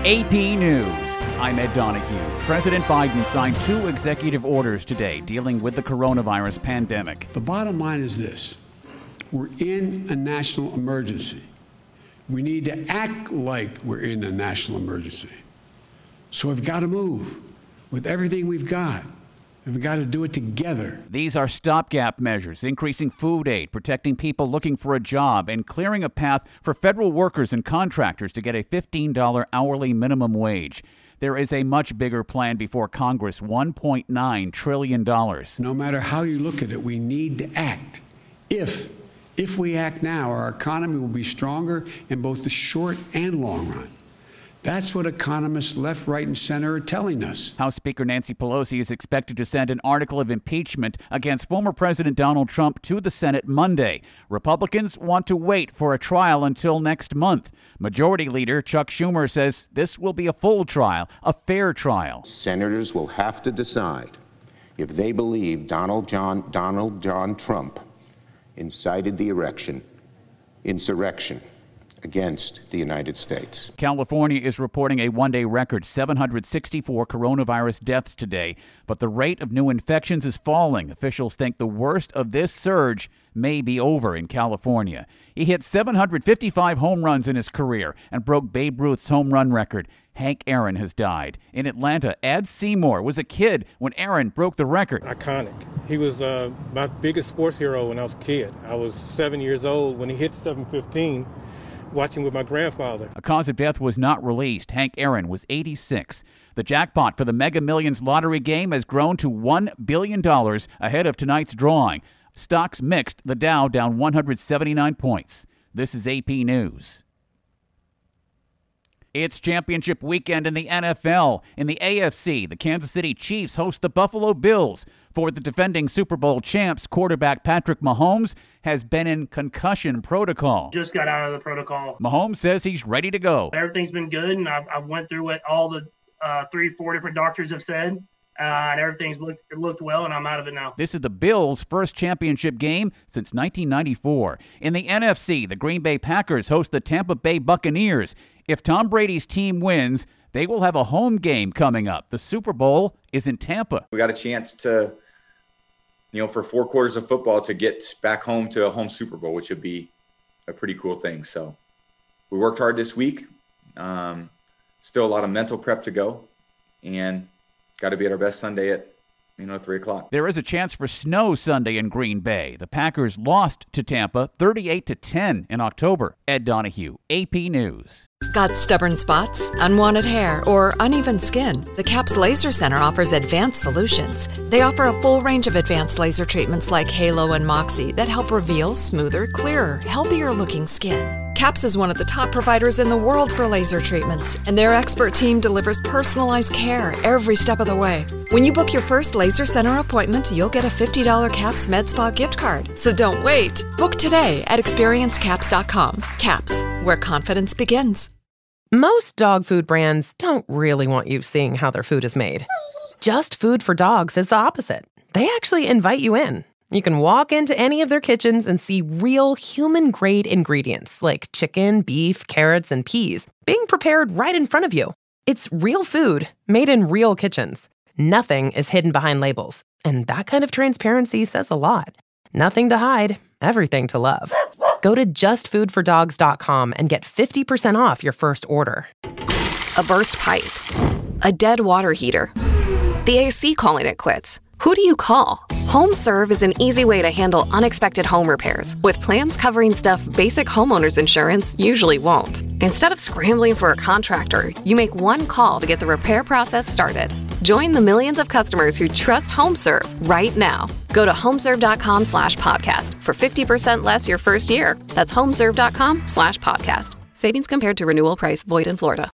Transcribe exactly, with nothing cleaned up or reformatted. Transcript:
A P News. I'm Ed Donahue. President Biden signed two executive orders today dealing with the coronavirus pandemic. The bottom line is this. We're in a national emergency. We need to act like we're in a national emergency. So we've got to move with everything we've got. And we've got to do it together. These are stopgap measures, increasing food aid, protecting people looking for a job, and clearing a path for federal workers and contractors to get a fifteen dollars hourly minimum wage. There is a much bigger plan before Congress, one point nine trillion dollars. No matter how you look at it, we need to act. If, if we act now, our economy will be stronger in both the short and long run. That's what economists left, right, and center are telling us. House Speaker Nancy Pelosi is expected to send an article of impeachment against former President Donald Trump to the Senate Monday. Republicans want to wait for a trial until next month. Majority Leader Chuck Schumer says this will be a full trial, a fair trial. Senators will have to decide if they believe Donald John, Donald John Trump incited the erection, insurrection against the United States. California is reporting a one-day record seven hundred sixty-four coronavirus deaths today, but the rate of new infections is falling. Officials think the worst of this surge may be over in California. He hit seven hundred fifty-five home runs in his career and broke Babe Ruth's home run record. Hank Aaron has died. In Atlanta, Ed Seymour was a kid when Aaron broke the record. Iconic. He was uh, my biggest sports hero when I was a kid. I was seven years old when he hit seven fifteen. Watching with my grandfather. A cause of death was not released. Hank Aaron was eighty-six. The jackpot for the Mega Millions lottery game has grown to one billion dollars ahead of tonight's drawing. Stocks mixed, the Dow down one hundred seventy-nine points. This is A P News. It's championship weekend in the N F L. In the A F C, the Kansas City Chiefs host the Buffalo Bills. For the defending Super Bowl champs, quarterback Patrick Mahomes has been in concussion protocol. Just got out of the protocol. Mahomes says he's ready to go. Everything's been good, and I've, I've went through what all the uh, three, four different doctors have said, uh, and everything's looked it looked well, and I'm out of it now. This is the Bills' first championship game since nineteen ninety-four. In the N F C, the Green Bay Packers host the Tampa Bay Buccaneers. If Tom Brady's team wins, they will have a home game coming up. The Super Bowl is in Tampa. We got a chance to, you know, for four quarters of football to get back home to a home Super Bowl, which would be a pretty cool thing. So we worked hard this week. Um, still a lot of mental prep to go, and got to be at our best Sunday at, you know, three o'clock. There is a chance for snow Sunday in Green Bay. The Packers lost to Tampa thirty-eight to ten in October. Ed Donahue, A P News. Got stubborn spots, unwanted hair, or uneven skin? The CAPS Laser Center offers advanced solutions. They offer a full range of advanced laser treatments like Halo and Moxie that help reveal smoother, clearer, healthier-looking skin. CAPS is one of the top providers in the world for laser treatments, and their expert team delivers personalized care every step of the way. When you book your first Laser Center appointment, you'll get a fifty dollars CAPS MedSpa gift card. So don't wait. Book today at experience caps dot com. CAPS, where confidence begins. Most dog food brands don't really want you seeing how their food is made. Just Food for Dogs is the opposite. They actually invite you in. You can walk into any of their kitchens and see real human-grade ingredients like chicken, beef, carrots, and peas being prepared right in front of you. It's real food made in real kitchens. Nothing is hidden behind labels, and that kind of transparency says a lot. Nothing to hide, everything to love. Go to just food for dogs dot com and get fifty percent off your first order. A burst pipe. A dead water heater. The A C calling it quits. Who do you call? HomeServe is an easy way to handle unexpected home repairs with plans covering stuff basic homeowners insurance usually won't. Instead of scrambling for a contractor, you make one call to get the repair process started. Join the millions of customers who trust HomeServe right now. Go to homeserve.com slash podcast for fifty percent less your first year. That's homeserve.com slash podcast. Savings compared to renewal price void in Florida.